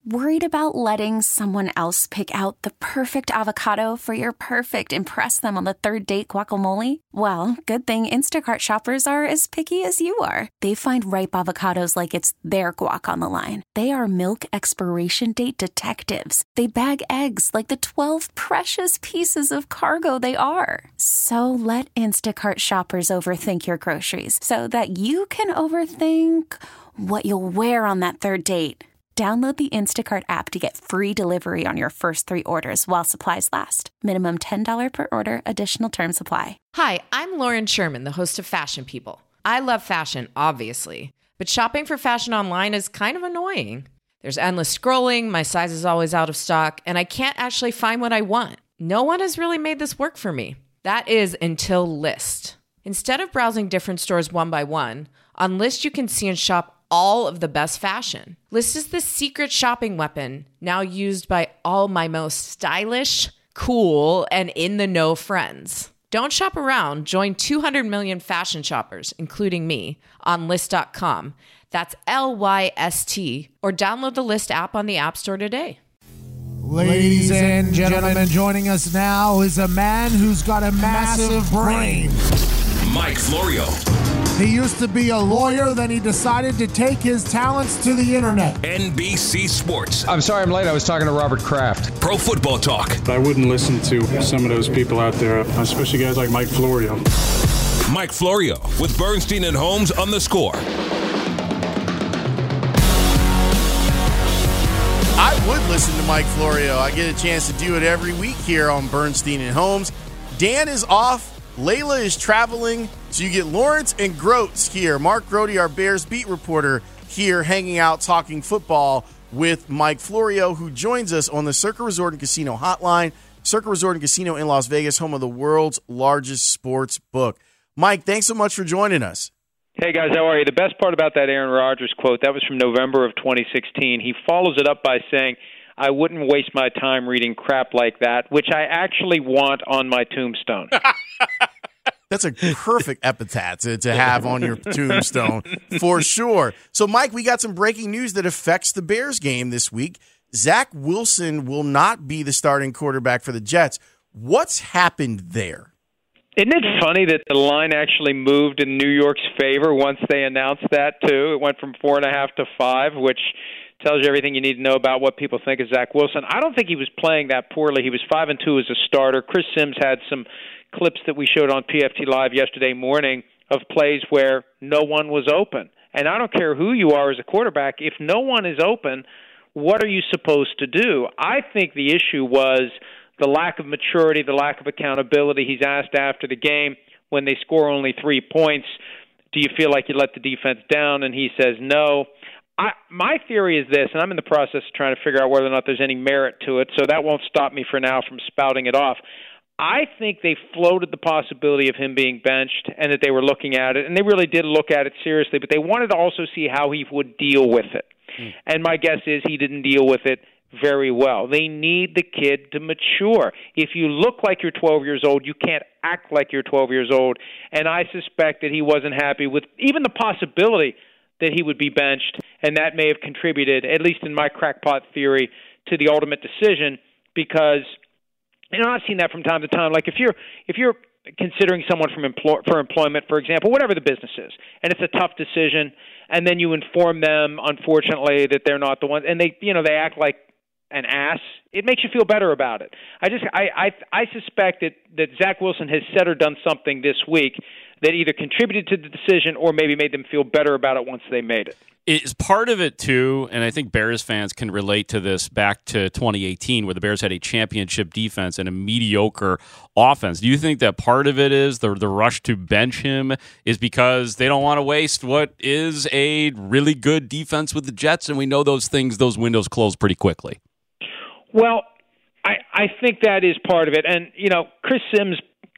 Worried about letting someone else pick out the perfect avocado for your perfect impress them on the third date guacamole? Well, good thing Instacart shoppers are as picky as you are. They find ripe avocados like it's their guac on the line. They are milk expiration date detectives. They bag eggs like the 12 precious pieces of cargo they are. So let Instacart shoppers overthink your groceries so that you can overthink what you'll wear on that third date. Download the Instacart app to get free delivery on your first 3 orders while supplies last. Minimum $10 per order. Additional terms apply. Hi, I'm Lauren Sherman, the host of Fashion People. I love fashion, obviously, but shopping for fashion online is kind of annoying. There's endless scrolling, my size is always out of stock, and I can't actually find what I want. No one has really made this work for me. That is until Lyst. Instead of browsing different stores one by one, on Lyst you can see and shop all of the best fashion. Lyst is the secret shopping weapon now used by all my most stylish, cool, and in-the-know friends. Don't shop around. Join 200 million fashion shoppers, including me, on Lyst.com. That's Lyst, or download the Lyst app on the App Store today. Ladies and gentlemen, joining us now is a man who's got a massive brain. Mike Florio. He used to be a lawyer, then he decided to take his talents to the internet. NBC Sports. I'm sorry I'm late. I was talking to Robert Kraft. Pro Football Talk. I wouldn't listen to some of those people out there, especially guys like Mike Florio. Mike Florio with Bernstein and Holmes on The Score. I would listen to Mike Florio. I get a chance to do it every week here on Bernstein and Holmes. Dan is off. Layla is traveling, so you get Lawrence and Groats here. Mark Grody, our Bears beat reporter, here hanging out talking football with Mike Florio, who joins us on the Circa Resort and Casino hotline. Circa Resort and Casino in Las Vegas, home of the world's largest sports book. Mike, thanks so much for joining us. Hey, guys, how are you? The best part about that Aaron Rodgers quote, that was from November of 2016. He follows it up by saying, I wouldn't waste my time reading crap like that, which I actually want on my tombstone. That's a perfect epitaph to have on your tombstone, for sure. So, Mike, we got some breaking news that affects the Bears game this week. Zach Wilson will not be the starting quarterback for the Jets. What's happened there? Isn't it funny that the line actually moved in New York's favor once they announced that, too? It went from 4.5 to 5, which tells you everything you need to know about what people think of Zach Wilson. I don't think he was playing that poorly. He was 5-2 as a starter. Chris Sims had some clips that we showed on PFT Live yesterday morning of plays where no one was open. And I don't care who you are as a quarterback, if no one is open, what are you supposed to do? I think the issue was the lack of maturity, the lack of accountability. He's asked after the game, when they score only 3 points, do you feel like you let the defense down? And he says no. My theory is this, and I'm in the process of trying to figure out whether or not there's any merit to it, so that won't stop me for now from spouting it off. I think they floated the possibility of him being benched and that they were looking at it, and they really did look at it seriously, but they wanted to also see how he would deal with it. And my guess is he didn't deal with it very well. They need the kid to mature. If you look like you're 12 years old, you can't act like you're 12 years old, and I suspect that he wasn't happy with even the possibility that he would be benched, and that may have contributed, at least in my crackpot theory, to the ultimate decision, because I've seen that from time to time. Like if you're considering someone for employment, for example, whatever the business is, and it's a tough decision, and then you inform them, unfortunately, that they're not the one, and they act like an ass, it makes you feel better about it. I suspect that Zach Wilson has said or done something this week that either contributed to the decision or maybe made them feel better about it once they made it. It's part of it, too, and I think Bears fans can relate to this back to 2018 where the Bears had a championship defense and a mediocre offense. Do you think that part of it is the rush to bench him is because they don't want to waste what is a really good defense with the Jets, and we know those windows close pretty quickly? Well, I think that is part of it. And, Chris Sims'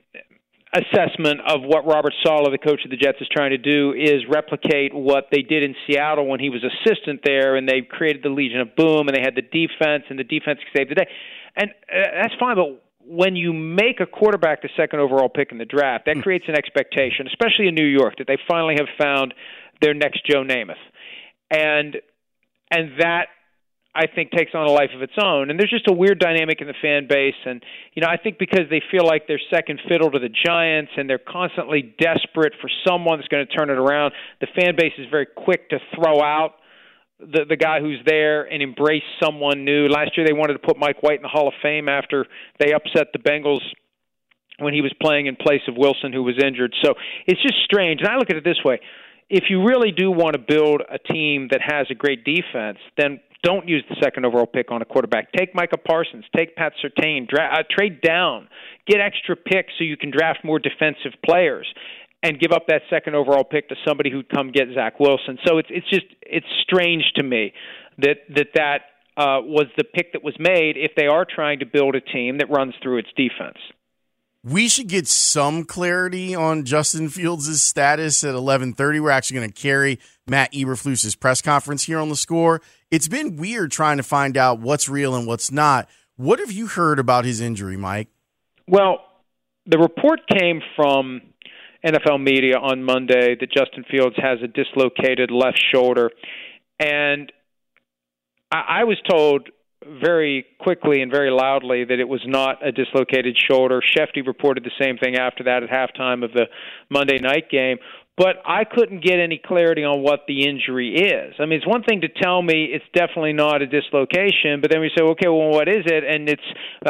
assessment of what Robert Saleh, the coach of the Jets, is trying to do is replicate what they did in Seattle when he was assistant there, and they created the Legion of Boom, and they had the defense, and the defense saved the day. And that's fine, but when you make a quarterback the second overall pick in the draft, that creates an expectation, especially in New York, that they finally have found their next Joe Namath. And that, I think, takes on a life of its own. And there's just a weird dynamic in the fan base. And, I think because they feel like they're second fiddle to the Giants and they're constantly desperate for someone that's going to turn it around, the fan base is very quick to throw out the guy who's there and embrace someone new. Last year they wanted to put Mike White in the Hall of Fame after they upset the Bengals when he was playing in place of Wilson, who was injured. So it's just strange. And I look at it this way. If you really do want to build a team that has a great defense, then don't use the second overall pick on a quarterback. Take Micah Parsons. Take Pat Surtain. Trade down. Get extra picks so you can draft more defensive players and give up that second overall pick to somebody who'd come get Zach Wilson. So it's strange to me that was the pick that was made if they are trying to build a team that runs through its defense. We should get some clarity on Justin Fields' status at 11:30. We're actually going to carry Matt Eberflus's press conference here on The Score. It's been weird trying to find out what's real and what's not. What have you heard about his injury, Mike? Well, the report came from NFL media on Monday that Justin Fields has a dislocated left shoulder. And I was told very quickly and very loudly that it was not a dislocated shoulder. Shefty reported the same thing after that at halftime of the Monday night game. But I couldn't get any clarity on what the injury is. I mean, it's one thing to tell me it's definitely not a dislocation, but then we say, okay, well, what is it? And it's,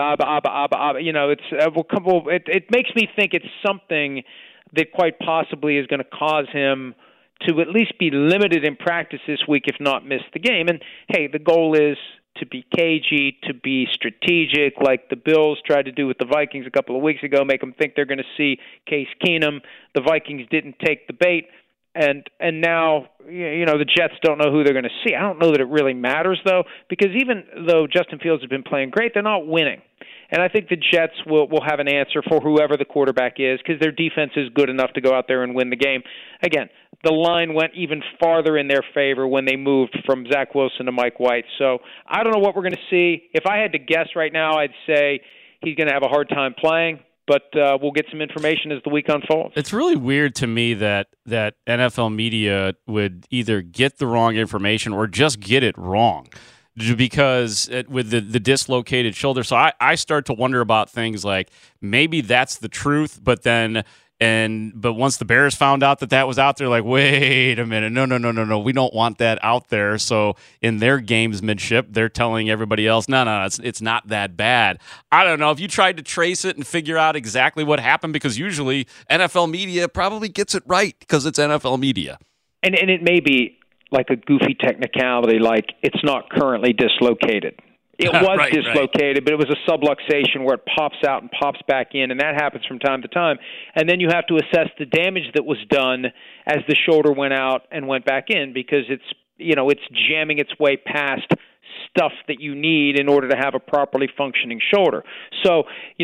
it makes me think it's something that quite possibly is going to cause him to at least be limited in practice this week, if not miss the game. And, hey, the goal is to be cagey, to be strategic, like the Bills tried to do with the Vikings a couple of weeks ago, make them think they're going to see Case Keenum. The Vikings didn't take the bait, and now the Jets don't know who they're going to see. I don't know that it really matters, though, because even though Justin Fields has been playing great, they're not winning. And I think the Jets will have an answer for whoever the quarterback is because their defense is good enough to go out there and win the game. Again, the line went even farther in their favor when they moved from Zach Wilson to Mike White. So I don't know what we're going to see. If I had to guess right now, I'd say he's going to have a hard time playing, but we'll get some information as the week unfolds. It's really weird to me that NFL media would either get the wrong information or just get it wrong. Because with the dislocated shoulder, so I start to wonder about things like maybe that's the truth, but once the Bears found out that was out there, like, wait a minute, no, we don't want that out there. So in their gamesmanship, they're telling everybody else, no, it's not that bad. I don't know if you tried to trace it and figure out exactly what happened, because usually NFL media probably gets it right because it's NFL media, and it may be like a goofy technicality, like it's not currently dislocated. It was dislocated, but it was a subluxation where it pops out and pops back in, and that happens from time to time. And then you have to assess the damage that was done as the shoulder went out and went back in, because it's jamming its way past stuff that you need in order to have a properly functioning shoulder. So,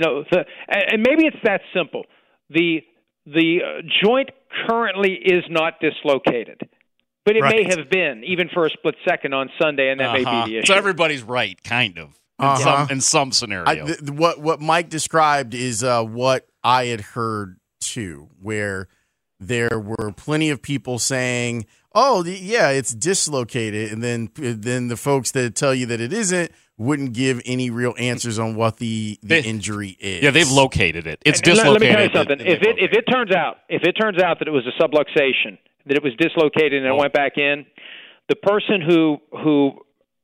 and maybe it's that simple. The joint currently is not dislocated. But it may have been, even for a split second on Sunday, and that may be the issue. So everybody's right, kind of, in some scenario. What Mike described is what I had heard, too, where there were plenty of people saying, it's dislocated, and then the folks that tell you that it isn't wouldn't give any real answers on what the injury is. Yeah, they've located it. It's dislocated. Let me tell you something. If it turns out that it was a subluxation, that it was dislocated and it went back in, the person who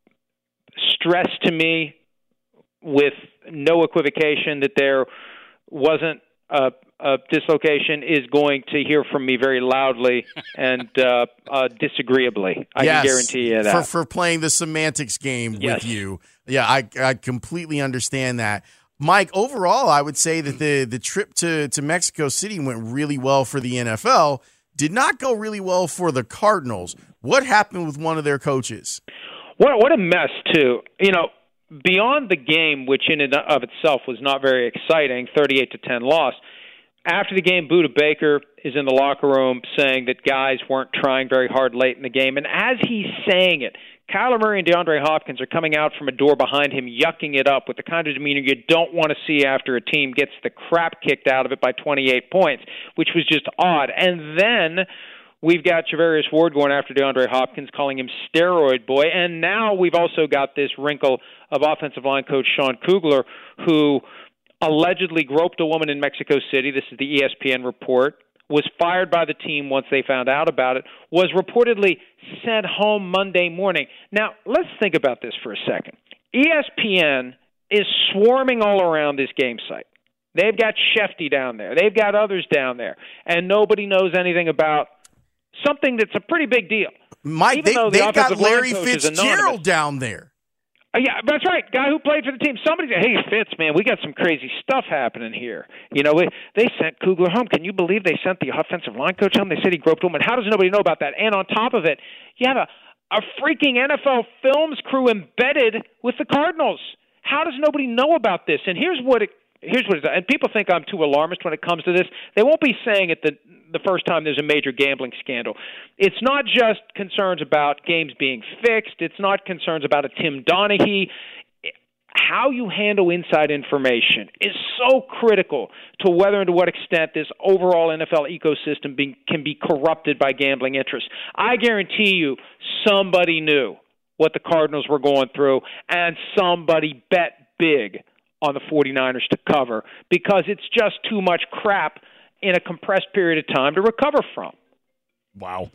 stressed to me with no equivocation that there wasn't a dislocation is going to hear from me very loudly and disagreeably. I can guarantee you that. For playing the semantics game with you. Yeah, I completely understand that. Mike, overall, I would say that the trip to Mexico City went really well for the NFL. Did not go really well for the Cardinals. What happened with one of their coaches? What a mess, too. Beyond the game, which in and of itself was not very exciting, 38-10 loss, after the game, Budda Baker is in the locker room saying that guys weren't trying very hard late in the game. And as he's saying it, Kyler Murray and DeAndre Hopkins are coming out from a door behind him, yucking it up with the kind of demeanor you don't want to see after a team gets the crap kicked out of it by 28 points, which was just odd. And then We've got Charvarius Ward going after DeAndre Hopkins, calling him steroid boy. And now we've also got this wrinkle of offensive line coach Sean Kugler, who allegedly groped a woman in Mexico City. This is the ESPN report. Was fired by the team once they found out about it. Was reportedly sent home Monday morning. Now, let's think about this for a second. ESPN is swarming all around this game site. They've got Shefty down there. They've got others down there. And nobody knows anything about something that's a pretty big deal. Mike, they've got Larry Fitzgerald down there. Yeah, that's right. Guy who played for the team. Somebody said, hey, Fitz, man, we got some crazy stuff happening here. You know, they sent Kugler home. Can you believe they sent the offensive line coach home? They said he groped a woman. How does nobody know about that? And on top of it, you have a freaking NFL Films crew embedded with the Cardinals. How does nobody know about this? And here's what it is. And people think I'm too alarmist when it comes to this. They won't be saying it the first time there's a major gambling scandal. It's not just concerns about games being fixed. It's not concerns about a Tim Donaghy. How you handle inside information is so critical to whether and to what extent this overall NFL ecosystem can be corrupted by gambling interests. I guarantee you somebody knew what the Cardinals were going through, and somebody bet big on the 49ers to cover because it's just too much crap in a compressed period of time to recover from. Wow.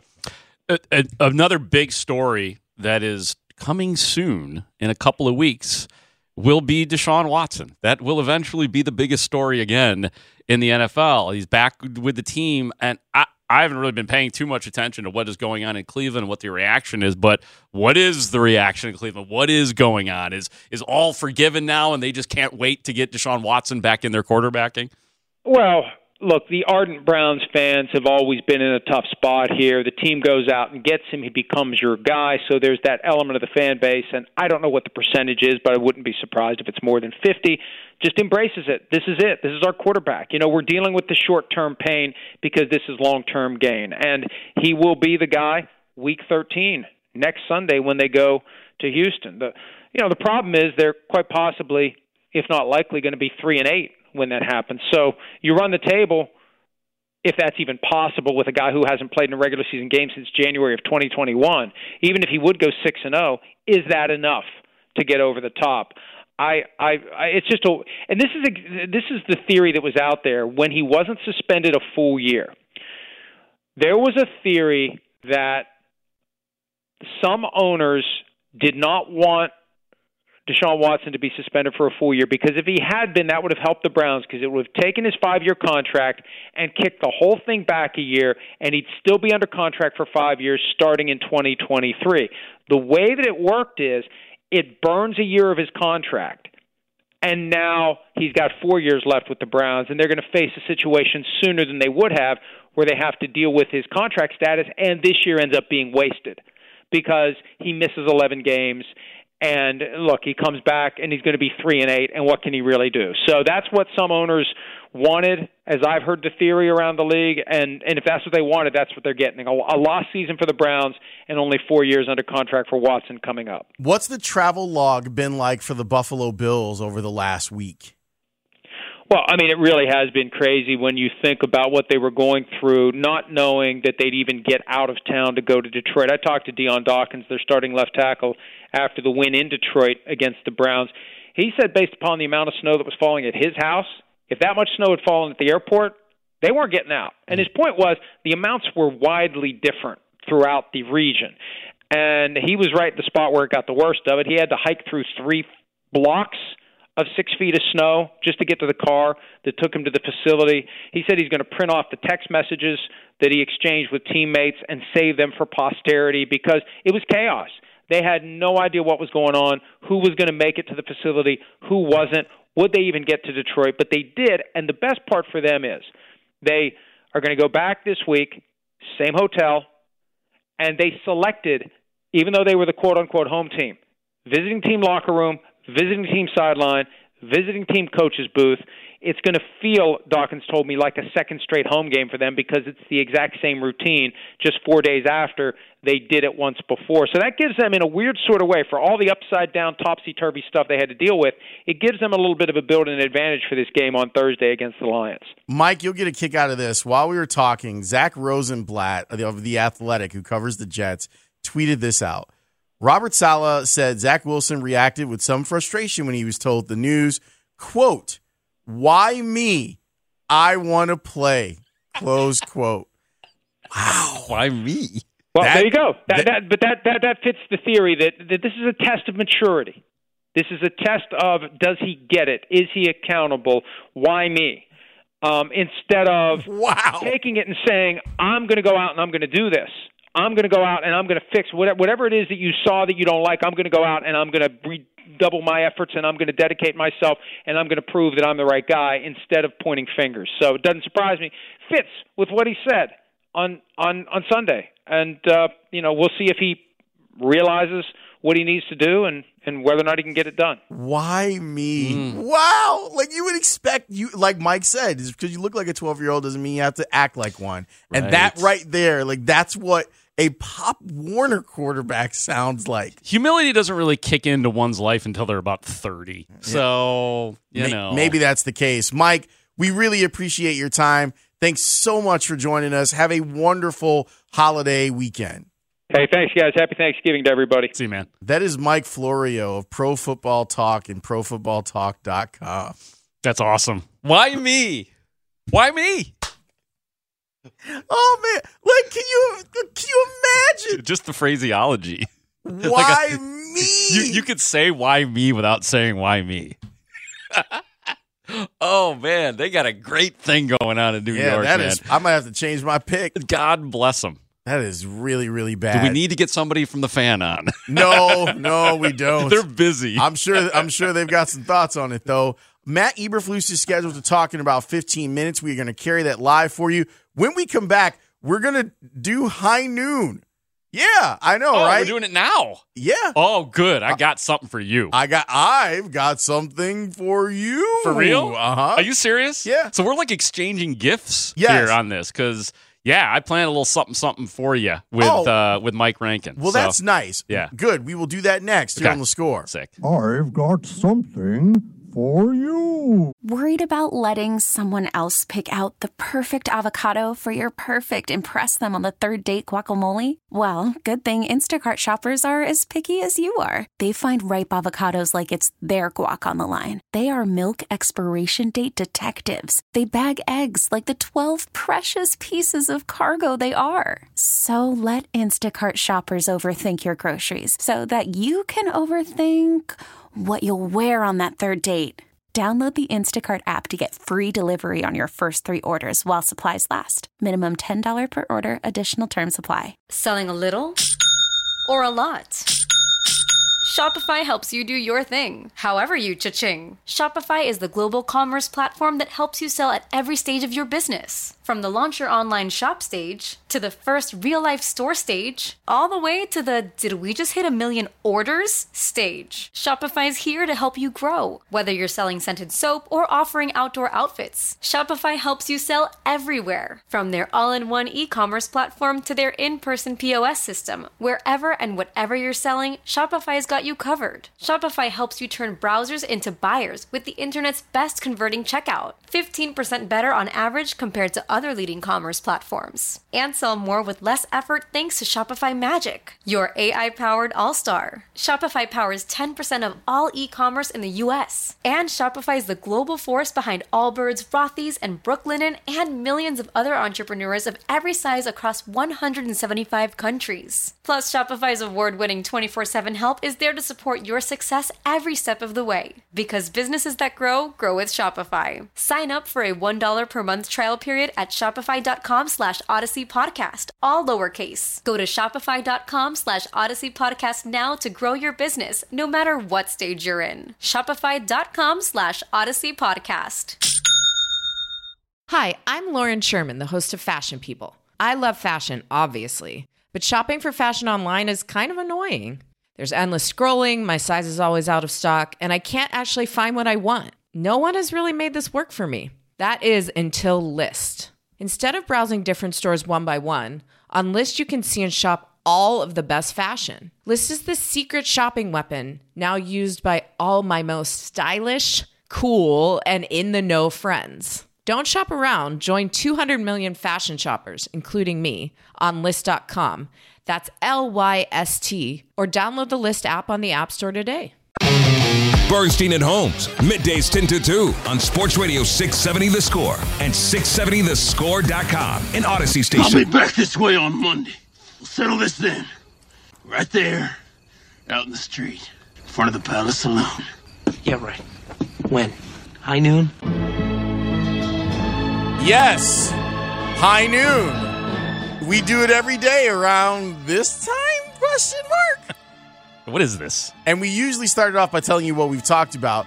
Another big story that is coming soon in a couple of weeks will be Deshaun Watson. That will eventually be the biggest story again in the NFL. He's back with the team, and I haven't really been paying too much attention to what is going on in Cleveland and what the reaction is, but what is the reaction in Cleveland? What is going on? Is all forgiven now and they just can't wait to get Deshaun Watson back in their quarterbacking? Well, look, the ardent Browns fans have always been in a tough spot here. The team goes out and gets him. He becomes your guy. So there's that element of the fan base. And I don't know what the percentage is, but I wouldn't be surprised if it's more than 50. Just embraces it. This is it. This is our quarterback. You know, we're dealing with the short-term pain because this is long-term gain. And he will be the guy week 13, next Sunday when they go to Houston. The problem is they're quite possibly, if not likely, going to be 3-8. When that happens. So you run the table, if that's even possible, with a guy who hasn't played in a regular season game since January of 2021. Even if he would go 6-0, is that enough to get over the top? It's just and this is the theory that was out there when he wasn't suspended a full year. There was a theory that some owners did not want Deshaun Watson to be suspended for a full year because if he had been, that would have helped the Browns because it would have taken his 5-year contract and kicked the whole thing back a year, and he'd still be under contract for 5 years starting in 2023. The way that it worked is it burns a year of his contract, and now he's got 4 years left with the Browns, and they're going to face a situation sooner than they would have where they have to deal with his contract status, and this year ends up being wasted because he misses 11 games. And look, he comes back and he's going to be 3-8, and what can he really do? So that's what some owners wanted, as I've heard the theory around the league. And if that's what they wanted, that's what they're getting. A lost season for the Browns and only 4 years under contract for Watson coming up. What's the travel log been like for the Buffalo Bills over the last week? Well, I mean, it really has been crazy when you think about what they were going through, not knowing that they'd even get out of town to go to Detroit. I talked to Deion Dawkins, their starting left tackle, after the win in Detroit against the Browns. He said based upon the amount of snow that was falling at his house, if that much snow had fallen at the airport, they weren't getting out. And his point was the amounts were widely different throughout the region. And he was right at the spot where it got the worst of it. He had to hike through 3 blocks of 6 feet of snow just to get to the car that took him to the facility. He said he's going to print off the text messages that he exchanged with teammates and save them for posterity because it was chaos. They had no idea what was going on, who was going to make it to the facility, who wasn't, would they even get to Detroit, but they did. And the best part for them is they are going to go back this week, same hotel, and they selected, even though they were the quote-unquote home team, visiting team locker room, visiting team sideline, visiting team coach's booth. it's going to feel, Dawkins told me, like a second straight home game for them because it's the exact same routine just 4 days after they did it once before. So that gives them, in a weird sort of way, for all the upside-down, topsy-turvy stuff they had to deal with, it gives them a little bit of a built-in advantage for this game on Thursday against the Lions. Mike, you'll get a kick out of this. While we were talking, Zach Rosenblatt of The Athletic, who covers the Jets, tweeted this out. Robert Saleh said Zach Wilson reacted with some frustration when he was told the news, quote, "Why me? I want to play," close quote. Wow. Why me? Well, there you go. That fits the theory that this is a test of maturity. This is a test of, does he get it? Is he accountable? Why me? Instead of taking it and saying, I'm going to go out and I'm going to do this. I'm going to go out and I'm going to fix whatever it is that you saw that you don't like. I'm going to go out and I'm going to redouble my efforts and I'm going to dedicate myself and I'm going to prove that I'm the right guy instead of pointing fingers. So it doesn't surprise me. Fits with what he said on Sunday. And, we'll see if he realizes what he needs to do and whether or not he can get it done. Why me? Wow. Like you would expect, like Mike said, just because you look like a 12-year-old doesn't mean you have to act like one. Right. And that right there, like that's what a Pop Warner quarterback sounds like. Humility doesn't really kick into one's life until they're about 30. So, Maybe that's the case. Mike, we really appreciate your time. Thanks so much for joining us. Have a wonderful holiday weekend. Hey, thanks, guys. Happy Thanksgiving to everybody. See you, man. That is Mike Florio of Pro Football Talk and ProFootballTalk.com. That's awesome. Why me? Why me? Oh, man. Like, can you imagine? Just the phraseology. Why me? You could say why me without saying why me. Oh, man. They got a great thing going on in New York, man. I might have to change my pick. God bless them. That is really, really bad. Do we need to get somebody from the Fan on? No, we don't. They're busy. I'm sure they've got some thoughts on it, though. Matt Eberflus is scheduled to talk in about 15 minutes. We're going to carry that live for you. When we come back, we're going to do High Noon. Yeah, I know, right? We're doing it now. Yeah. Oh, good. I got something for you. I've got something for you. For real? Uh-huh. Are you serious? Yeah. So we're like exchanging gifts Yes. here on this because, I planned a little something for you with Mike Rankin. Well, that's nice. Yeah. Good. We will do that next here on The Score. Sick. I've got something for you. Worried about letting someone else pick out the perfect avocado for your perfect impress them on the third date guacamole? Well, good thing Instacart shoppers are as picky as you are. They find ripe avocados like it's their guac on the line. They are milk expiration date detectives. They bag eggs like the 12 precious pieces of cargo they are. So let Instacart shoppers overthink your groceries so that you can overthink what you'll wear on that third date. Download the Instacart app to get free delivery on your first 3 orders while supplies last. Minimum $10 per order. Additional terms apply. Selling a little or a lot? Shopify helps you do your thing, however you cha-ching. Shopify is the global commerce platform that helps you sell at every stage of your business. From the launch your online shop stage, to the first real-life store stage, all the way to the did we just hit 1 million orders stage. Shopify's here to help you grow. Whether you're selling scented soap or offering outdoor outfits, Shopify helps you sell everywhere. From their all-in-one e-commerce platform to their in-person POS system, wherever and whatever you're selling, Shopify's got you covered. Shopify helps you turn browsers into buyers with the internet's best converting checkout. 15% better on average compared to other leading commerce platforms. And sell more with less effort thanks to Shopify Magic, your AI-powered all-star. Shopify powers 10% of all e-commerce in the U.S. And Shopify is the global force behind Allbirds, Rothy's, and Brooklinen, and millions of other entrepreneurs of every size across 175 countries. Plus, Shopify's award-winning 24/7 help is there to support your success every step of the way. Because businesses that grow with Shopify. Sign up for a $1 per month trial period at shopify.com/Odyssey Podcast, all lowercase. Go to shopify.com/Odyssey Podcast now to grow your business, no matter what stage you're in. Shopify.com/Odyssey Podcast. Hi, I'm Lauren Sherman, the host of Fashion People. I love fashion, obviously, but shopping for fashion online is kind of annoying. There's endless scrolling, my size is always out of stock, and I can't actually find what I want. No one has really made this work for me. That is until Lyst. Instead of browsing different stores one by one, on Lyst you can see and shop all of the best fashion. Lyst is the secret shopping weapon now used by all my most stylish, cool, and in-the-know friends. Don't shop around. Join 200 million fashion shoppers, including me, on Lyst.com. That's LYST. Or download the Lyst app on the App Store today. Bernstein and Holmes, middays 10 to 2 on Sports Radio 670 The Score and 670thescore.com in Odyssey Station. I'll be back this way on Monday. We'll settle this then. Right there, out in the street, in front of the Palace Saloon. Yeah, right. When? High noon? Yes, high noon. We do it every day around this time, question mark? What is this? And we usually start it off by telling you what we've talked about.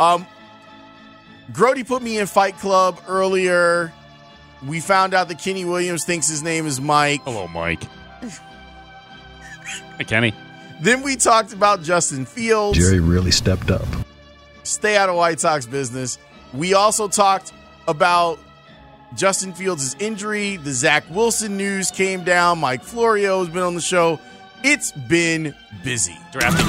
Grody put me in Fight Club earlier. We found out that Kenny Williams thinks his name is Mike. Hello, Mike. Hey, Kenny. Then we talked about Justin Fields. Jerry really stepped up. Stay out of White Sox business. We also talked about Justin Fields' injury. The Zach Wilson news came down. Mike Florio has been on the show. It's been busy. Drafting.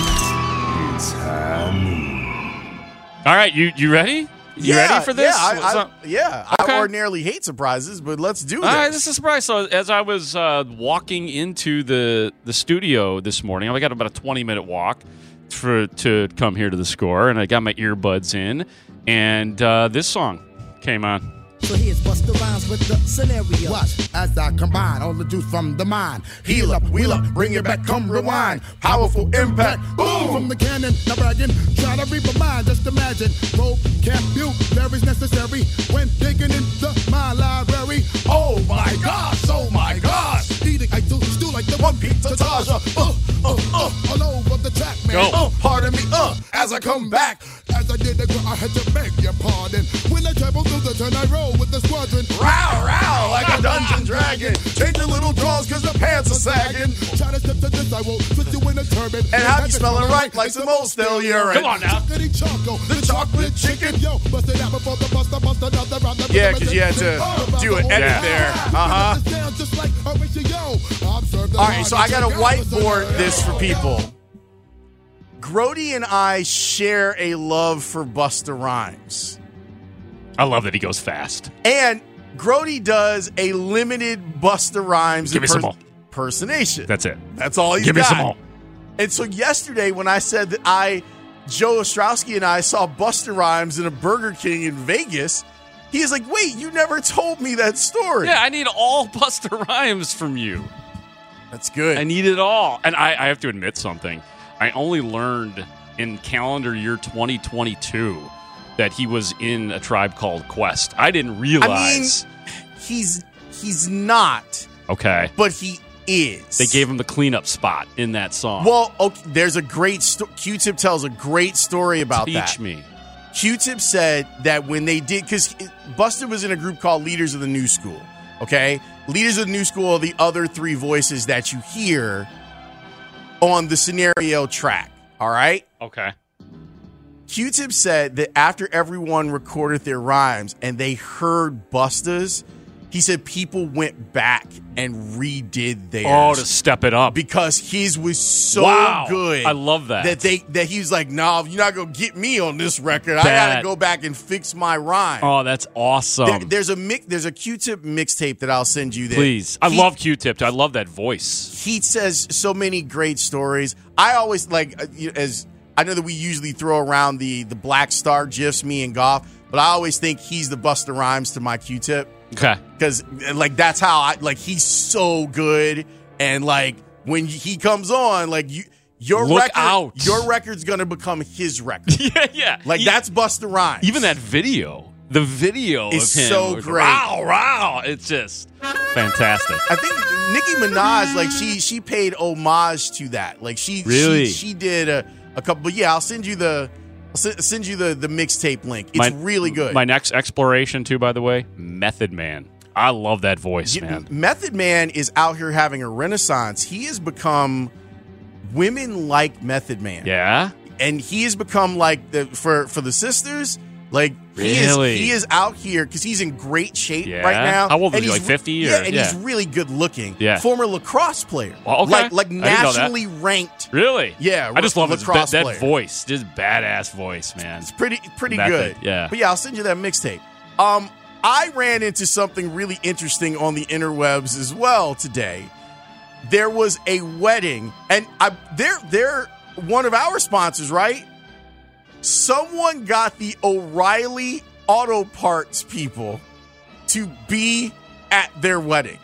All right, you ready? You ready for this? I Okay. ordinarily hate surprises, but let's do this. All right, this is a surprise. So as I was walking into the studio this morning, I got about a 20-minute walk to come here to the Score, and I got my earbuds in, and this song came on. So here's Busta Rhymes with the scenario. Watch as I combine all the juice from the mind. Heal up, wheel up, bring it back, come rewind. Powerful impact, boom! From the cannon, now bragging, try to read my mind, just imagine. Vocabulary's necessary when digging into my library. Oh my gosh, eating I do stew like the one pizza Taja. All over the track, man. Pardon me, as I come back. As I did the girl, I had to beg your pardon. When I travel through the turn, I roll with the squadron. Row, like a dungeon dragon. Change your little drawers cause the pants are sagging. Try to step to this, I will twist you in a turban. And have you smelling right like some old stale urine. Come on now. The chocolate chicken. Yo, bust it out before the bust another round. Yeah, because you had to do an edit there. Uh-huh. All right, so I got to whiteboard this for people. Grody and I share a love for Busta Rhymes. I love that he goes fast. And Grody does a limited Busta Rhymes Give me some more. impersonation. That's it. That's all he's Give got. me some more. And so yesterday when I said that Joe Ostrowski and I saw Busta Rhymes in a Burger King in Vegas, he is like, wait, you never told me that story. Yeah, I need all Busta Rhymes from you. That's good. I need it all. And I have to admit something. I only learned in calendar year 2022 that he was in A Tribe Called Quest. I didn't realize. I mean, he's not. Okay. But he is. They gave him the cleanup spot in that song. Well, okay, there's a great Q-Tip tells a great story about that. Teach me. Q-Tip said that when they did, because Busta was in a group called Leaders of the New School, okay? Leaders of the New School are the other three voices that you hear on the Scenario track, all right? Okay. Q-Tip said that after everyone recorded their rhymes and they heard Busta's, he said people went back and redid theirs. Oh, to step it up. Because his was so good. I love that. That he was like, no, you're not going to get me on this record. I got to go back and fix my rhyme. Oh, that's awesome. There's a Q-Tip mixtape that I'll send you. Please. I love Q-Tip. I love that voice. He says so many great stories. I always as I know that we usually throw around the Black Star GIFs, me and Goff, but I always think he's the Busta Rhymes to my Q-Tip. Okay. Because, that's how he's so good. And, when he comes on, your record's going to become his record. Yeah. That's Busta Rhymes. Even that video. The video is of him. So great. Wow. It's just fantastic. I think Nicki Minaj, she paid homage to that. She did a couple. But yeah, I'll send you the mixtape link. It's really good. My next exploration, too, by the way, Method Man. I love that voice, man. Method Man is out here having a renaissance. He has become women like Method Man. Yeah. And he has become for the sisters, Like, really? he is out here because he's in great shape Yeah. right now. How old is And he, he's like 50? Yeah, and Yeah. he's really good looking. Yeah. Former lacrosse player. Oh, okay. Like I didn't know that. nationally ranked. Really? Yeah, I just love his, lacrosse that player. voice. Just badass voice, man. It's pretty Method, good. yeah. But yeah, I'll send you that mixtape. I ran into something really interesting on the interwebs as well today. There was a wedding, and they're one of our sponsors, right? Someone got the O'Reilly Auto Parts people to be at their wedding.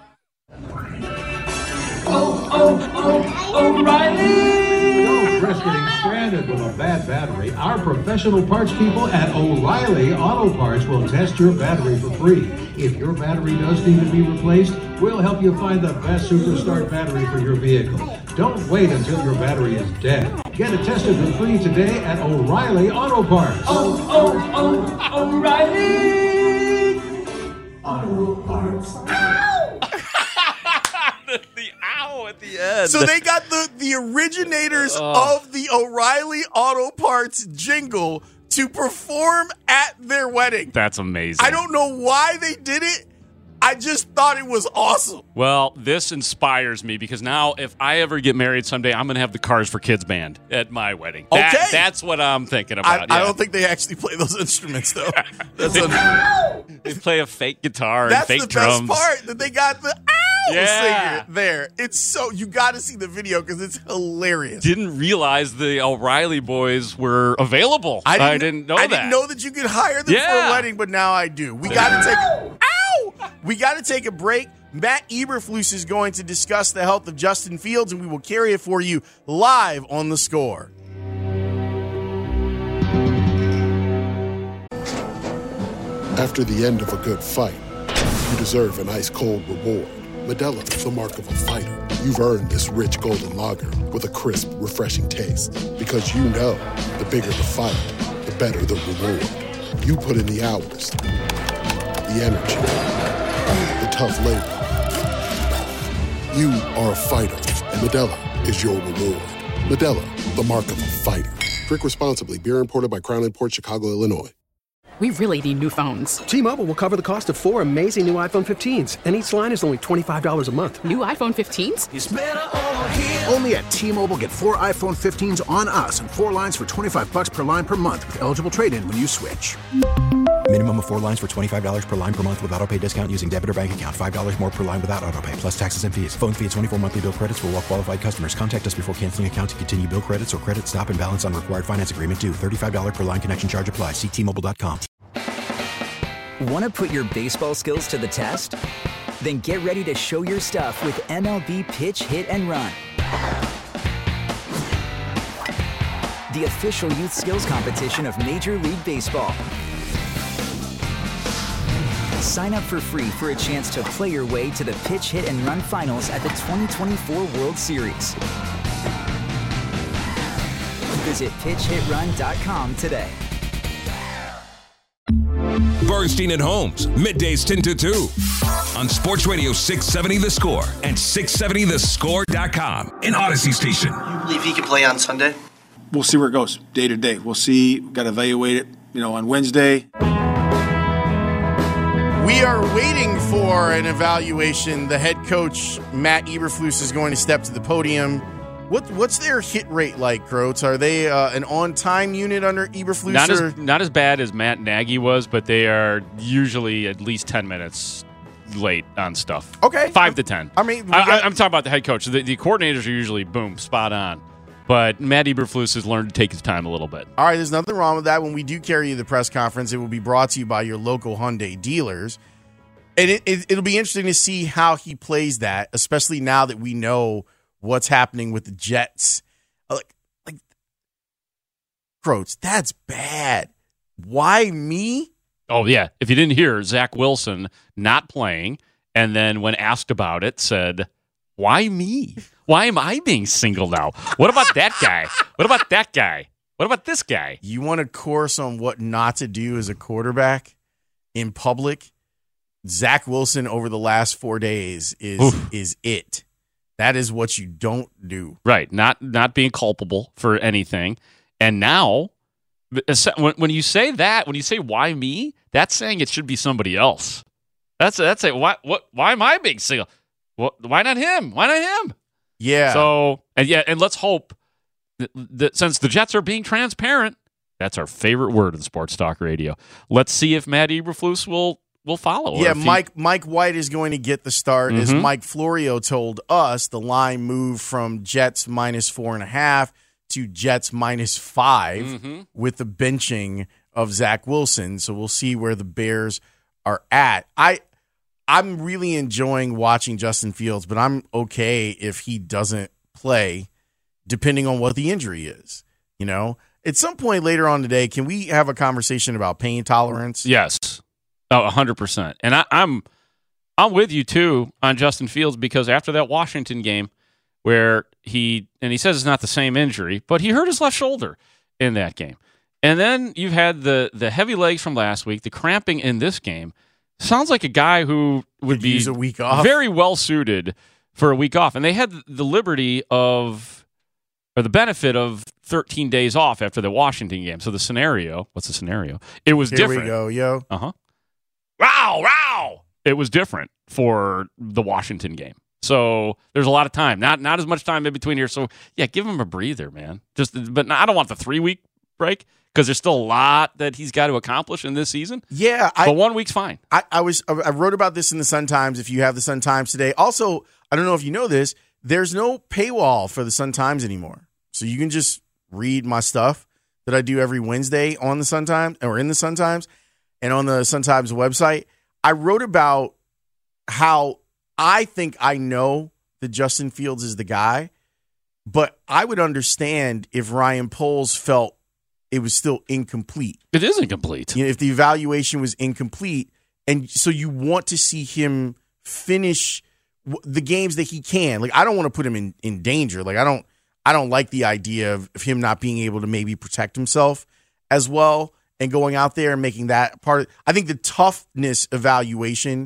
O'Reilly! Don't risk getting stranded with a bad battery. Our professional parts people at O'Reilly Auto Parts will test your battery for free. If your battery does need to be replaced, we'll help you find the best Superstart battery for your vehicle. Don't wait until your battery is dead. Get it tested for free today at O'Reilly Auto Parts. O'Reilly Auto Parts. The ow at the end. So they got the originators of the O'Reilly Auto Parts jingle to perform at their wedding. That's amazing. I don't know why they did it. I just thought it was awesome. Well, this inspires me because now if I ever get married someday, I'm going to have the Cars for Kids band at my wedding. Okay. That's what I'm thinking about. I don't think they actually play those instruments, though. They play a fake guitar and That's fake the drums. best part, that they got the Yeah. singer there. It's so, you got to see the video because it's hilarious. Didn't realize the O'Reilly boys were available. I didn't know that. I didn't know that you could hire them for a wedding, but now I do. We got to take We got to take a break. Matt Eberflus is going to discuss the health of Justin Fields, and we will carry it for you live on The Score. After the end of a good fight, you deserve an ice-cold reward. Modelo is the mark of a fighter. You've earned this rich golden lager with a crisp, refreshing taste. Because you know, the bigger the fight, the better the reward. You put in the hours, the energy, the tough labor. You are a fighter, and Modelo is your reward. Modelo, the mark of a fighter. Drink responsibly. Beer imported by Crown Imports, Chicago, Illinois. We really need new phones. T-Mobile will cover the cost of 4 amazing new iPhone 15s, and each line is only $25 a month. New iPhone 15s? It's better over here. Only at T-Mobile, get 4 iPhone 15s on us and 4 lines for $25 per line per month with eligible trade-in when you switch. Minimum of 4 lines for $25 per line per month with autopay discount using debit or bank account. $5 more per line without autopay, plus taxes and fees. Phone fee at 24 monthly bill credits for well-qualified customers. Contact us before canceling account to continue bill credits or credit stop and balance on required finance agreement due. $35 per line connection charge applies. See T-Mobile.com. Want to put your baseball skills to the test? Then get ready to show your stuff with MLB Pitch, Hit, and Run. The official youth skills competition of Major League Baseball. Sign up for free for a chance to play your way to the Pitch, Hit, and Run finals at the 2024 World Series. Visit pitchhitrun.com today. Bernstein and Holmes, middays 10 to 2 on Sports Radio 670 The Score and 670thescore.com in Odyssey Station. You believe he can play on Sunday? We'll see where it goes day to day. We'll see. We've got to evaluate it, on Wednesday. We are waiting for an evaluation. The head coach, Matt Eberflus, is going to step to the podium. What's their hit rate like, Groats? Are they an on-time unit under Eberflus? Not as bad as Matt Nagy was, but they are usually at least 10 minutes late on stuff. Okay. 5 to 10. I mean, I'm talking about the head coach. The coordinators are usually, boom, spot on. But Matt Eberflus has learned to take his time a little bit. All right, there's nothing wrong with that. When we do carry you the press conference, it will be brought to you by your local Hyundai dealers. And it'll be interesting to see how he plays that, especially now that we know what's happening with the Jets. Like Groats, that's bad. Why me? Oh, yeah. If you didn't hear, Zach Wilson not playing, and then when asked about it, said, why me? Why am I being singled out? What about that guy? What about that guy? What about this guy? You want a course on what not to do as a quarterback in public? Zach Wilson over the last 4 days is it. That is what you don't do. Right. Not being culpable for anything. And now when you say that, when you say why me, that's saying it should be somebody else. That's a why am I being single? Why not him? Why not him? Yeah. So and let's hope that since the Jets are being transparent, that's our favorite word in sports talk radio. Let's see if Matt Eberflus will follow. Yeah, Mike White is going to get the start. As Mm-hmm. Mike Florio told us, the line moved from Jets -4.5 to Jets -5 Mm-hmm. with the benching of Zach Wilson. So we'll see where the Bears are at. I'm really enjoying watching Justin Fields, but I'm okay if he doesn't play, depending on what the injury is. You know, at some point later on today, can we have a conversation about pain tolerance? Yes. Oh, 100%. And I'm with you too on Justin Fields, because after that Washington game where he says it's not the same injury, but he hurt his left shoulder in that game. And then you've had the heavy legs from last week, the cramping in this game. Sounds like a guy who would be use a week off. Very well suited for a week off. And they had the liberty of, or the benefit of 13 days off after the Washington game. So the scenario, what's the scenario? It was different. Here we go, yo. Uh-huh. Wow. It was different for the Washington game. So there's a lot of time. Not as much time in between here. So, yeah, give him a breather, man. But I don't want the 3-week break, because there's still a lot that he's got to accomplish in this season. Yeah. But 1 week's fine. I wrote about this in the Sun-Times, if you have the Sun-Times today. Also, I don't know if you know this, there's no paywall for the Sun-Times anymore. So you can just read my stuff that I do every Wednesday on the Sun-Times, or in the Sun-Times, and on the Sun-Times website. I wrote about how I think I know that Justin Fields is the guy, but I would understand if Ryan Poles felt it was still incomplete. It is incomplete. You know, if the evaluation was incomplete, and so you want to see him finish the games that he can. Like, I don't want to put him in danger. Like, I don't like the idea of him not being able to maybe protect himself as well and going out there and making that part. I think the toughness evaluation,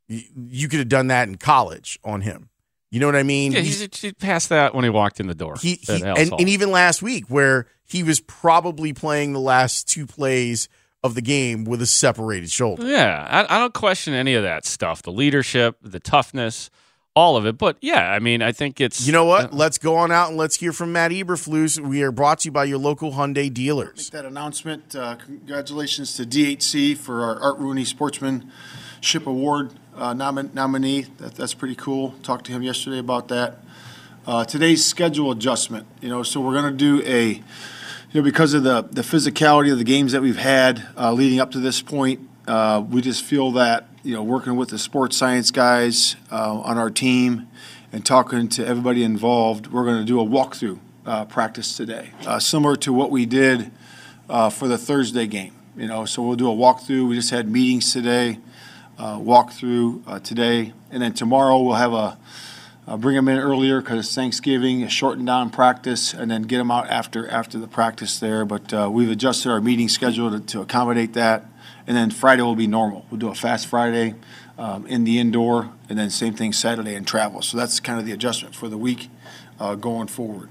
you could have done that in college on him. You know what I mean? Yeah, he passed that when he walked in the door. And even last week, where he was probably playing the last 2 plays of the game with a separated shoulder. Yeah, I don't question any of that stuff. The leadership, the toughness, all of it. But, yeah, I mean, I think it's... You know what? Let's go on out and let's hear from Matt Eberflus. We are brought to you by your local Hyundai dealers. Make that announcement. Congratulations to DHC for our Art Rooney Sportsmanship Award nominee. That's pretty cool. Talked to him yesterday about that. Today's schedule adjustment. So we're going to do because of the physicality of the games that we've had leading up to this point, we just feel that working with the sports science guys on our team and talking to everybody involved, we're going to do a walkthrough practice today, similar to what we did for the Thursday game. So we'll do a walkthrough. We just had meetings today. Walk through today, and then tomorrow we'll have bring them in earlier because it's Thanksgiving, a shortened down practice, and then get them out after the practice there. But we've adjusted our meeting schedule to accommodate that, and then Friday will be normal. We'll do a fast Friday in the indoor, and then same thing Saturday in travel. So that's kind of the adjustment for the week going forward.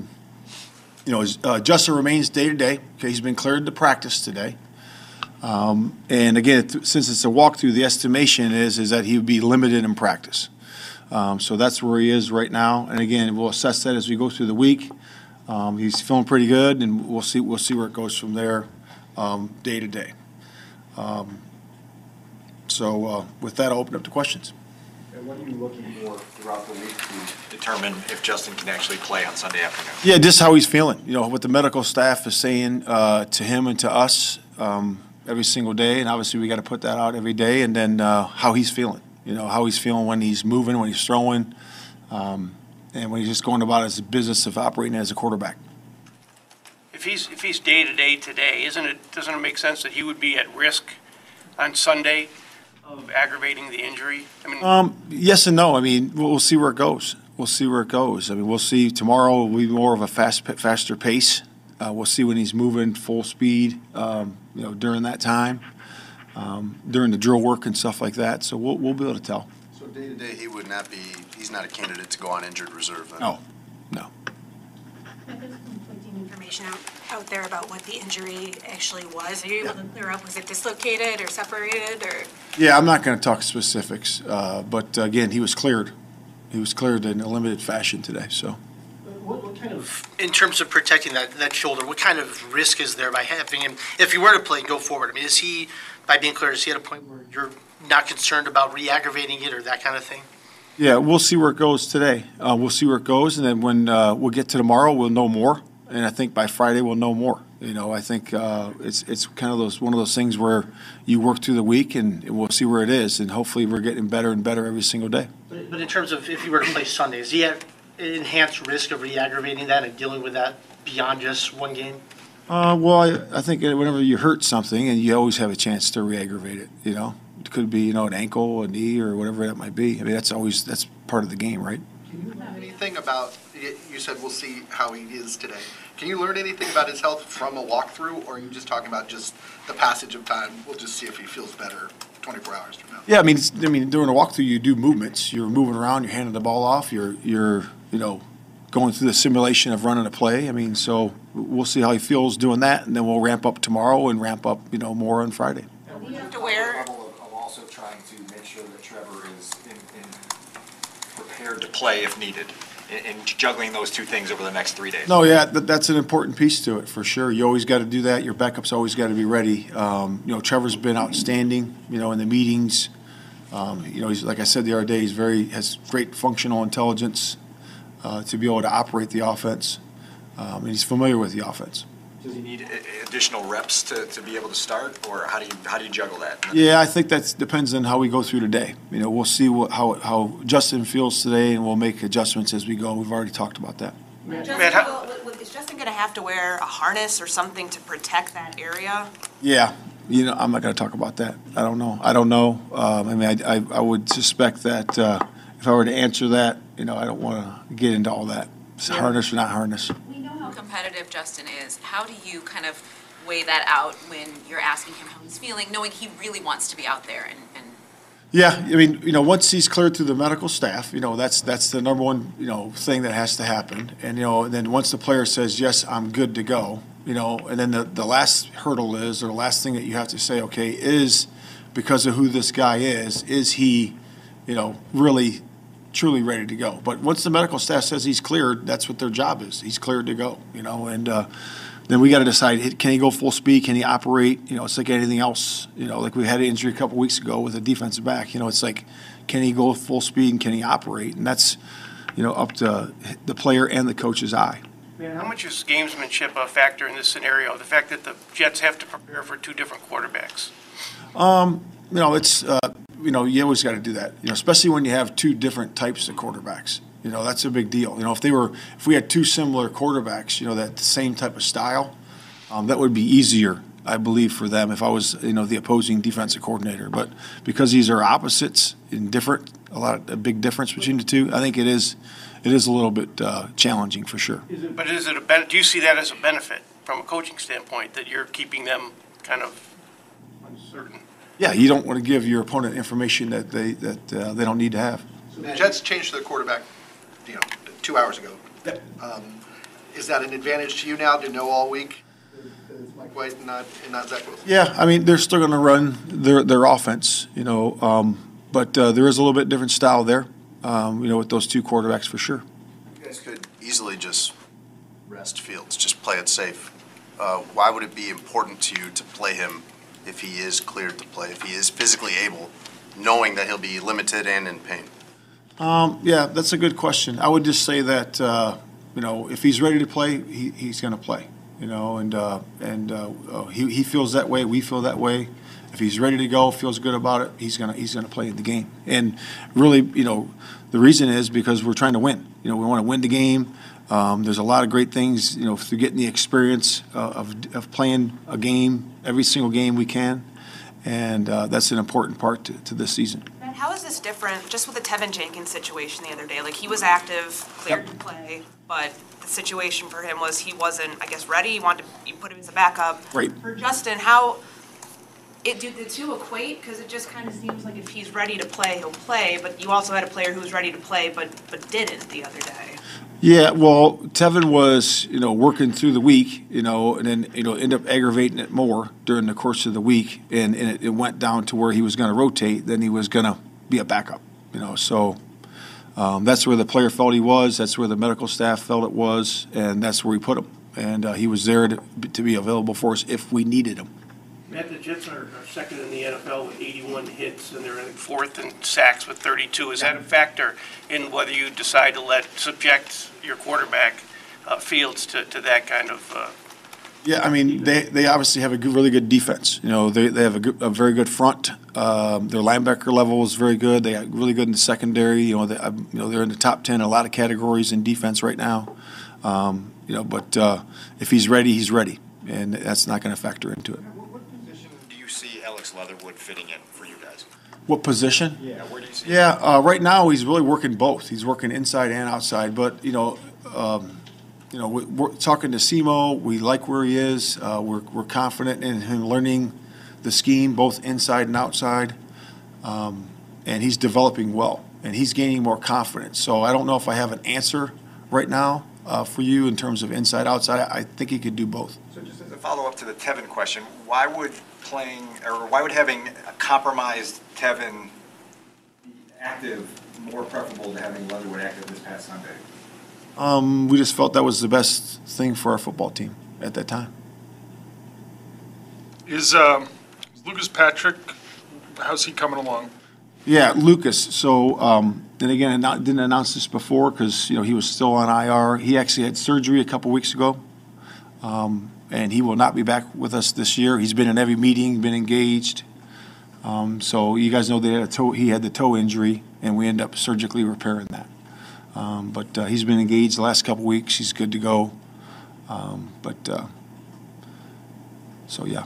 Justin remains day to day. Okay, he's been cleared to practice today. And again, since it's a walkthrough, the estimation is that he would be limited in practice. So that's where he is right now. And again, we'll assess that as we go through the week. He's feeling pretty good, and we'll see where it goes from there, day to day. So with that, I'll open up to questions. And what are you looking for throughout the week to determine if Justin can actually play on Sunday afternoon? Yeah, just how he's feeling. What the medical staff is saying to him and to us. Every single day, and obviously we got to put that out every day, and then how he's feeling, how he's feeling when he's moving, when he's throwing, and when he's just going about his business of operating as a quarterback. If he's day to day today, doesn't it make sense that he would be at risk on Sunday of aggravating the injury? Yes and no. We'll see where it goes. We'll see tomorrow will be more of a faster pace. We'll see when he's moving full speed, during that time, during the drill work and stuff like that. So we'll be able to tell. So day to day, he's not a candidate to go on injured reserve then? No. At this conflicting information information out there about what the injury actually was? Are you able to clear up? Was it dislocated or separated or? Yeah, I'm not going to talk specifics, but again, he was cleared. He was cleared in a limited fashion today. So, what kind of, in terms of protecting that shoulder, what kind of risk is there by having him, if he were to play, go forward? I mean, is he, by being cleared, is he at a point where you're not concerned about re-aggravating it or that kind of thing? Yeah, we'll see where it goes today. We'll see where it goes, and then when we'll get to tomorrow, we'll know more. And I think by Friday we'll know more. I think it's kind of one of those things where you work through the week, and we'll see where it is, and hopefully we're getting better and better every single day. But in terms of if he were to play Sunday, is he at enhanced risk of re-aggravating that and dealing with that beyond just one game? Well, I think whenever you hurt something, and you always have a chance to re-aggravate it. It could be an ankle, a knee, or whatever that might be. I mean, that's part of the game, right? Can you learn anything about? You said we'll see how he is today. Can you learn anything about his health from a walkthrough, or are you just talking about just the passage of time? We'll just see if he feels better 24 hours from now. Yeah, I mean, during a walkthrough, you do movements. You're moving around. You're handing the ball off. You're going through the simulation of running a play. I mean, so we'll see how he feels doing that, and then we'll ramp up tomorrow and ramp up, more on Friday. You have to wear. Of also trying to make sure that Trevor is prepared to play if needed, and juggling those two things over the next 3 days. No, yeah, that's an important piece to it for sure. You always got to do that. Your backup's always got to be ready. Trevor's been outstanding. In the meetings. He's, like I said the other day, has great functional intelligence to be able to operate the offense, and he's familiar with the offense. Does he need additional reps to be able to start, or how do you juggle that? Yeah, I think that depends on how we go through today. We'll see how Justin feels today, and we'll make adjustments as we go. We've already talked about that. Is Justin going to have to wear a harness or something to protect that area? Yeah, I'm not going to talk about that. I don't know. I would suspect that if I were to answer that, I don't want to get into all that. It's harness or not harness. Competitive Justin is. How do you kind of weigh that out when you're asking him how he's feeling, knowing he really wants to be out there? Yeah, once he's cleared through the medical staff, that's the number one, thing that has to happen. And, then once the player says, yes, I'm good to go, and then the last hurdle is, or the last thing that you have to say, okay, is because of who this guy is he, really truly ready to go. But once the medical staff says he's cleared, that's what their job is. He's cleared to go, and then we got to decide, can he go full speed? Can he operate? It's like anything else, like we had an injury a couple weeks ago with a defensive back. It's like, can he go full speed and can he operate? And that's, up to the player and the coach's eye. Man, how much is gamesmanship a factor in this scenario? The fact that the Jets have to prepare for two different quarterbacks? It's you always got to do that. Especially when you have two different types of quarterbacks. That's a big deal. If we had two similar quarterbacks, that same type of style, that would be easier, I believe, for them if I was, the opposing defensive coordinator. But because these are opposites and different, a big difference between the two, I think it is a little bit challenging for sure. But do you see that as a benefit from a coaching standpoint, that you're keeping them kind of uncertain? Yeah, you don't want to give your opponent information that they don't need to have. So the Jets changed their quarterback, 2 hours ago. Is that an advantage to you now to know all week that it's Mike White and not Zach Wilson? Yeah, they're still going to run their offense, but there is a little bit different style there, with those two quarterbacks for sure. You guys could easily just rest Fields, just play it safe. Why would it be important to you to play him if he is cleared to play, if he is physically able, knowing that he'll be limited and in pain? Yeah, that's a good question. I would just say that, if he's ready to play, he's going to play, he feels that way. We feel that way. If he's ready to go, feels good about it, he's going to play in the game. And really, the reason is because we're trying to win. We want to win the game. There's a lot of great things, through getting the experience of playing a game, every single game we can, and that's an important part to this season. And how is this different, just with the Tevin Jenkins situation the other day? Like, he was active, cleared to play, but the situation for him was he wasn't, ready. You put him as a backup. Right. For Justin, do the two equate? Because it just kind of seems like if he's ready to play, he'll play, but you also had a player who was ready to play but didn't the other day. Yeah, well, Tevin was, working through the week, and then, ended up aggravating it more during the course of the week, and it went down to where he was going to rotate, then he was going to be a backup, so that's where the player felt he was, that's where the medical staff felt it was, and that's where we put him. And he was there to be available for us if we needed him. Matt, the Jets are second in the NFL with 81 hits, and they're in fourth in sacks with 32. Is that a factor in whether you decide to subject your quarterback, Fields, to that kind of? Yeah, I mean, they obviously have a really good defense. They have a very good front. Their linebacker level is very good. They are really good in the secondary. They're in the top 10 in a lot of categories in defense right now. But if he's ready, he's ready, and that's not going to factor into it. See Alex Leatherwood fitting in for you guys? What position? Yeah, where do you see right now he's really working both. He's working inside and outside. But we're talking to Simo. We like where he is. We're confident in him learning the scheme both inside and outside, and he's developing well and he's gaining more confidence. So I don't know if I have an answer right now for you in terms of inside outside. I think he could do both. So just as a follow up to the Tevin question, why would having a compromised Tevin be active more preferable to having Leatherwood active this past Sunday? We just felt that was the best thing for our football team at that time. Is Lucas Patrick, how's he coming along? Yeah, Lucas. So, and again, I didn't announce this before because, he was still on IR. He actually had surgery a couple weeks ago. And he will not be back with us this year. He's been in every meeting, been engaged. So you guys know he had the toe injury, and we ended up surgically repairing that. But he's been engaged the last couple weeks. He's good to go. So, yeah.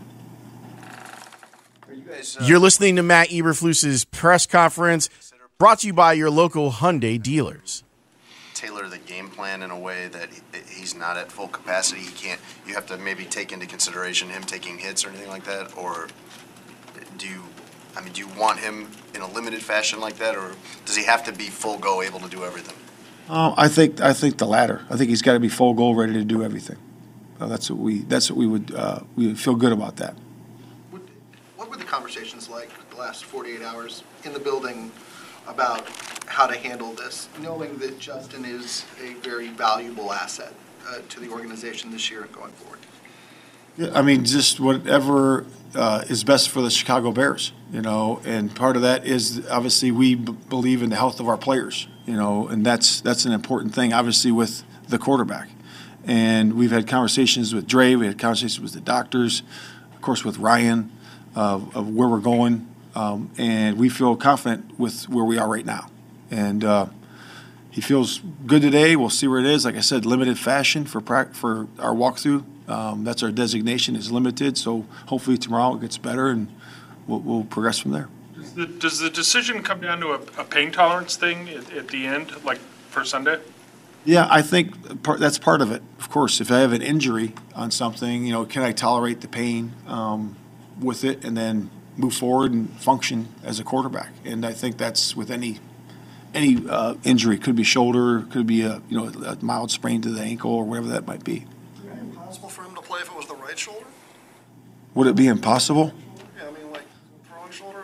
You're listening to Matt Eberflus's press conference, brought to you by your local Hyundai dealers. Tailor the game plan in a way that he's not at full capacity. You have to maybe take into consideration him taking hits or anything like that, or do you want him in a limited fashion like that, or does he have to be full go, able to do everything? I think the latter. I think he's got to be full go, ready to do everything. That's what we would feel good about that. What were the conversations like the last 48 hours in the building about how to handle this, knowing that Justin is a very valuable asset to the organization this year and going forward? Yeah, I mean, just whatever is best for the Chicago Bears, and part of that is obviously we believe in the health of our players, and that's an important thing, obviously, with the quarterback. And we've had conversations with Dre, we had conversations with the doctors, of course with Ryan, of where we're going. And we feel confident with where we are right now. And he feels good today. We'll see where it is. Like I said, limited fashion for our walkthrough. That's our designation is limited. So hopefully tomorrow it gets better and we'll progress from there. Does the decision come down to a pain tolerance thing at the end, like for Sunday? Yeah, I think that's part of it. Of course, if I have an injury on something, can I tolerate the pain with it and then move forward and function as a quarterback? And I think that's with any injury. Could be shoulder, could be a mild sprain to the ankle or whatever that might be. Would it be impossible for him to play if it was the right shoulder? Would it be impossible? Yeah, I mean, like throwing shoulder.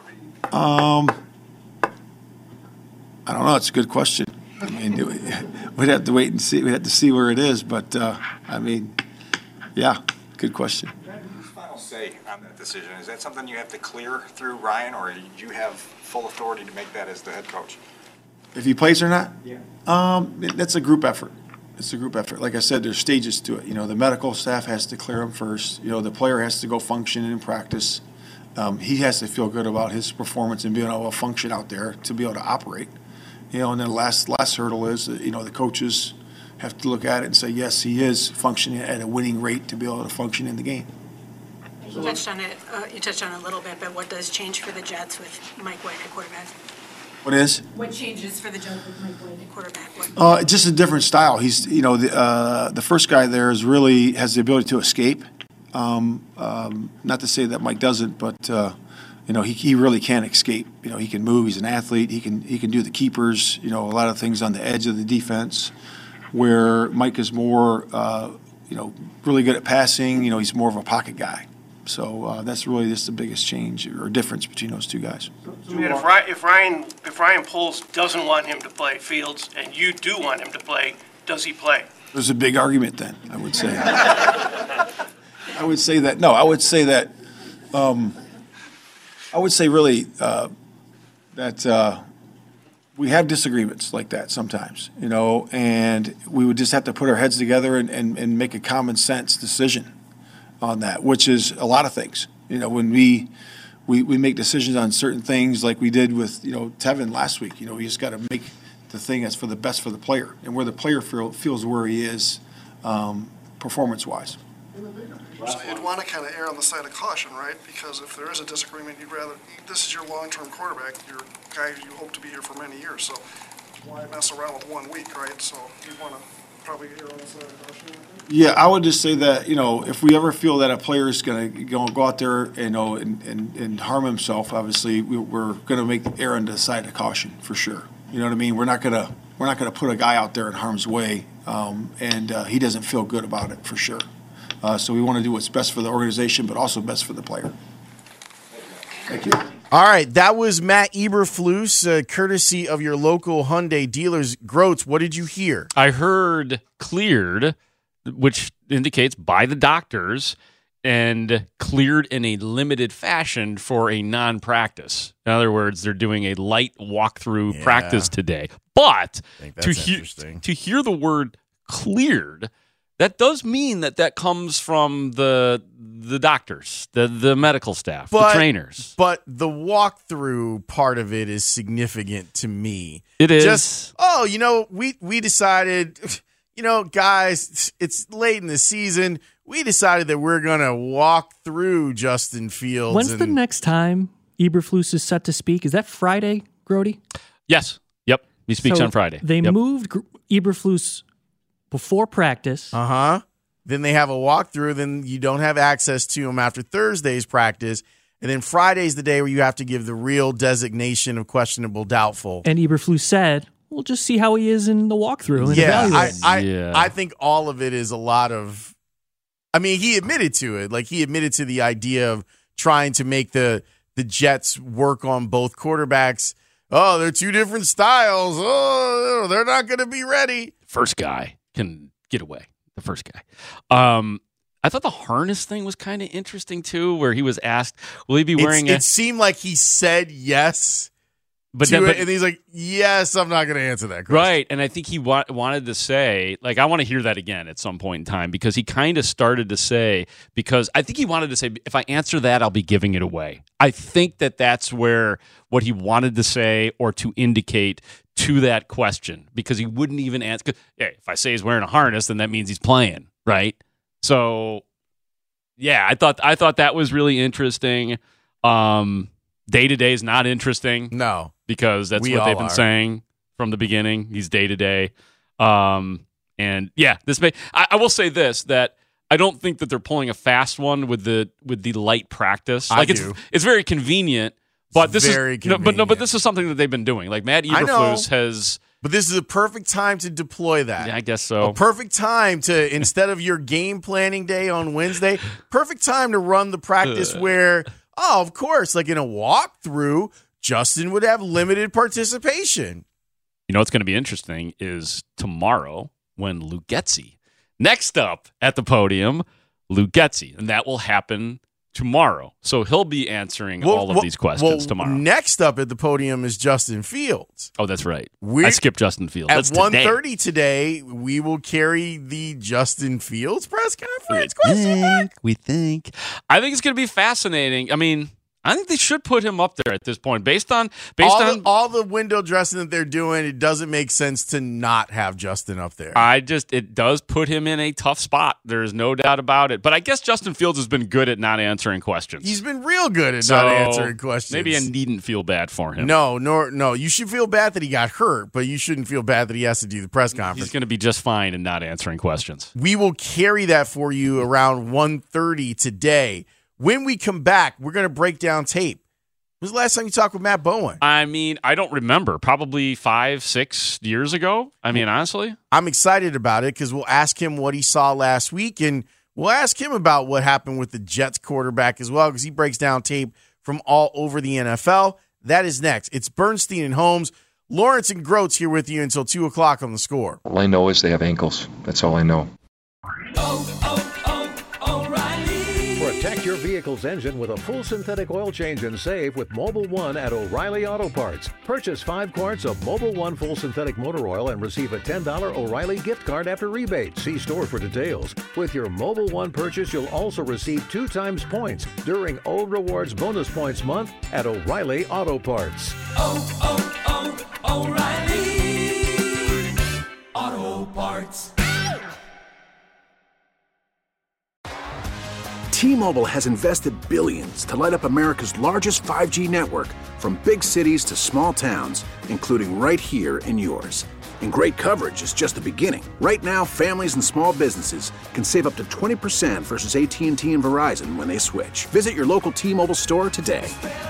I don't know. It's a good question. I mean, we'd have to wait and see. We'd have to see where it is. But yeah, good question. Final say on that decision, is that something you have to clear through Ryan, or do you have full authority to make that as the head coach? If he plays or not? Yeah. That's a group effort. It's a group effort. Like I said, there's stages to it. The medical staff has to clear him first. The player has to go function in practice. He has to feel good about his performance and being able to function out there to be able to operate. And then the last hurdle is, the coaches have to look at it and say, yes, he is functioning at a winning rate to be able to function in the game. You touched on it. You touched on it a little bit, but what does change for the Jets with Mike White at quarterback? What is? What changes for the Jets with Mike White at quarterback? Just a different style. He's, the first guy there has the ability to escape. Not to say that Mike doesn't, but he really can escape. He can move. He's an athlete. He can do the keepers. A lot of things on the edge of the defense. where Mike is more, really good at passing. He's more of a pocket guy. So that's really just the biggest change or difference between those two guys. I mean, if Ryan Poles doesn't want him to play Fields and you do want him to play, does he play? There's a big argument then, I would say. I would say that, no, I would say that, really that we have disagreements like that sometimes, and we would just have to put our heads together and make a common sense decision on that, which is a lot of things. When we make decisions on certain things like we did with, Tevin last week, we just got to make the thing that's for the best for the player and where the player feels where he is performance-wise. So you'd want to kind of err on the side of caution, right? Because if there is a disagreement, this is your long-term quarterback, your guy you hope to be here for many years. So why mess around with 1 week, right? So you want to probably err on the side of caution. Yeah, I would just say that, if we ever feel that a player is going to go out there, and harm himself, obviously we're going to err on the side of caution for sure. You know what I mean? We're not gonna put a guy out there in harm's way, and he doesn't feel good about it for sure. So we want to do what's best for the organization, but also best for the player. Thank you. All right, that was Matt Eberflus, courtesy of your local Hyundai dealers. Groats, what did you hear? I heard cleared, which indicates by the doctors, and cleared in a limited fashion for a non-practice. In other words, they're doing a light walkthrough practice today. But to hear the word cleared, that does mean that comes from the doctors, the medical staff, the trainers. But the walkthrough part of it is significant to me. It is. We decided, guys, it's late in the season. We decided that we're going to walk through Justin Fields. When's the next time Eberflus is set to speak? Is that Friday, Grody? Yes. Yep. He speaks on Friday. They moved Eberflus before practice. Then they have a walkthrough. Then you don't have access to him after Thursday's practice. And then Friday's the day where you have to give the real designation of questionable, doubtful. And Eberflus said, we'll just see how he is in the walkthrough and evaluate. I think all of it is a lot of... I mean, he admitted to it. Like, he admitted to the idea of trying to make the Jets work on both quarterbacks. Oh, they're two different styles. Oh, they're not going to be ready. First guy can get away. The first guy. I thought the harness thing was kind of interesting, too, where he was asked, will he be wearing It seemed like he said yes. But he's like, yes, I'm not going to answer that question. Right, and I think he wanted to say, like, I want to hear that again at some point in time, because he kind of started to say, because I think he wanted to say, if I answer that, I'll be giving it away. I think that's where what he wanted to say or to indicate to that question, because he wouldn't even answer. Yeah, if I say he's wearing a harness, then that means he's playing, right? So, yeah, I thought that was really interesting. Day-to-day is not interesting. No. Because that's what they've been saying from the beginning. He's day-to-day. And, yeah, I will say this, that I don't think that they're pulling a fast one with the light practice. It's very convenient, but this but this is something that they've been doing. Like, Matt Eberflus has... But this is a perfect time to deploy that. Yeah, I guess so. A perfect time to, instead of your game planning day on Wednesday, perfect time to run the practice where... Oh, of course. Like in a walkthrough, Justin would have limited participation. You know what's going to be interesting is tomorrow when Luke Getsy. Next up at the podium, Luke Getsy. And that will happen tomorrow. So he'll be answering all of these questions tomorrow. Next up at the podium is Justin Fields. Oh, that's right. I skipped Justin Fields. At 1:30 today, we will carry the Justin Fields press conference. We think. I think it's going to be fascinating. I mean, I think they should put him up there at this point. Based on all the window dressing that they're doing, it doesn't make sense to not have Justin up there. It does put him in a tough spot. There's no doubt about it. But I guess Justin Fields has been good at not answering questions. He's been real good at not answering questions. Maybe I needn't feel bad for him. No. You should feel bad that he got hurt, but you shouldn't feel bad that he has to do the press conference. He's going to be just fine in not answering questions. We will carry that for you around 1:30 today. When we come back, we're going to break down tape. When's the last time you talked with Matt Bowen? I mean, I don't remember. Probably 5-6 years ago. I mean, honestly. I'm excited about it because we'll ask him what he saw last week, and we'll ask him about what happened with the Jets quarterback as well because he breaks down tape from all over the NFL. That is next. It's Bernstein and Holmes. Lawrence and Groats here with you until 2 o'clock on The Score. All I know is they have ankles. That's all I know. Protect your vehicle's engine with a full synthetic oil change and save with Mobil 1 at O'Reilly Auto Parts. Purchase 5 quarts of Mobil 1 full synthetic motor oil and receive a $10 O'Reilly gift card after rebate. See store for details. With your Mobil 1 purchase, you'll also receive 2 times points during O Rewards Bonus Points Month at O'Reilly Auto Parts. O'Reilly Auto Parts. T-Mobile has invested billions to light up America's largest 5G network, from big cities to small towns, including right here in yours. And great coverage is just the beginning. Right now, families and small businesses can save up to 20% versus AT&T and Verizon when they switch. Visit your local T-Mobile store today.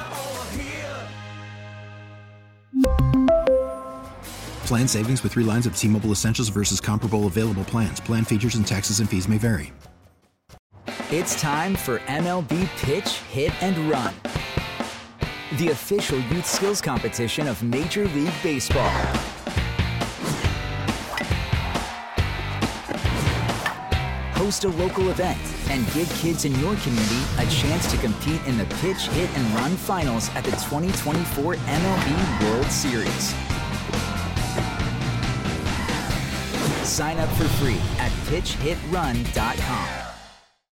Plan savings with 3 lines of T-Mobile Essentials versus comparable available plans. Plan features and taxes and fees may vary. It's time for MLB Pitch, Hit, and Run, the official youth skills competition of Major League Baseball. Host a local event and give kids in your community a chance to compete in the Pitch, Hit, and Run finals at the 2024 MLB World Series. Sign up for free at pitchhitrun.com.